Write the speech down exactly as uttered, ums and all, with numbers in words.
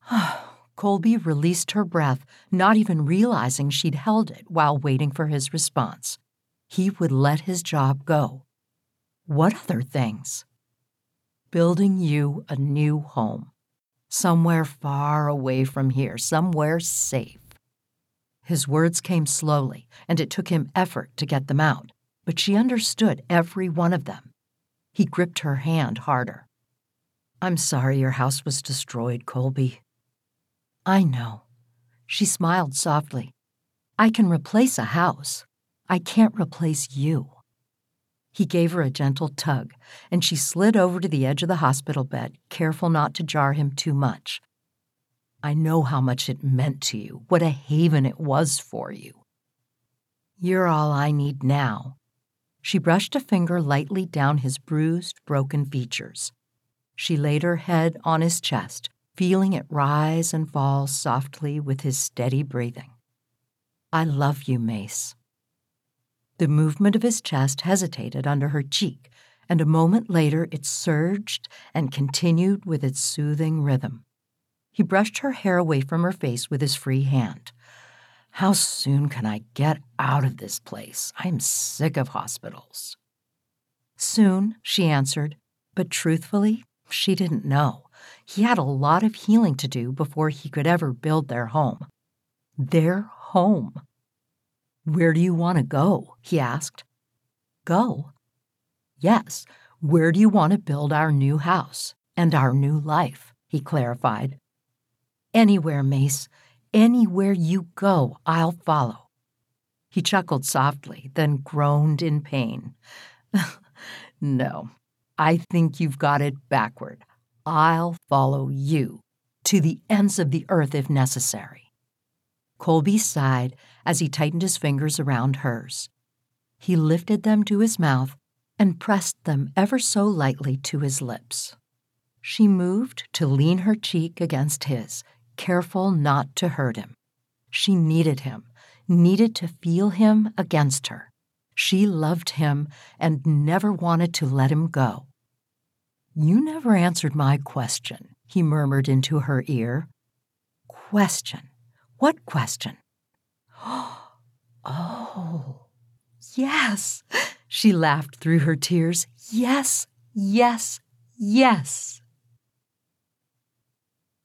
Colby released her breath, not even realizing she'd held it while waiting for his response. He would let his job go. What other things? Building you a new home. Somewhere far away from here, somewhere safe. His words came slowly, and it took him effort to get them out, but she understood every one of them. He gripped her hand harder. I'm sorry your house was destroyed, Colby. I know. She smiled softly. I can replace a house. I can't replace you. He gave her a gentle tug, and she slid over to the edge of the hospital bed, careful not to jar him too much. I know how much it meant to you, what a haven it was for you. You're all I need now. She brushed a finger lightly down his bruised, broken features. She laid her head on his chest, feeling it rise and fall softly with his steady breathing. I love you, Mace. The movement of his chest hesitated under her cheek, and a moment later it surged and continued with its soothing rhythm. He brushed her hair away from her face with his free hand. How soon can I get out of this place? I'm sick of hospitals. Soon, she answered, but truthfully, she didn't know. He had a lot of healing to do before he could ever build their home. Their home. Where do you want to go? He asked. Go? Yes, where do you want to build our new house and our new life? He clarified. Anywhere, Mace. Anywhere you go, I'll follow. He chuckled softly, then groaned in pain. No, I think you've got it backward. I'll follow you, to the ends of the earth if necessary. Colby sighed as he tightened his fingers around hers. He lifted them to his mouth and pressed them ever so lightly to his lips. She moved to lean her cheek against his, careful not to hurt him. She needed him, needed to feel him against her. She loved him and never wanted to let him go. You never answered my question, he murmured into her ear. Question? What question? Oh, yes, she laughed through her tears. Yes, yes, yes.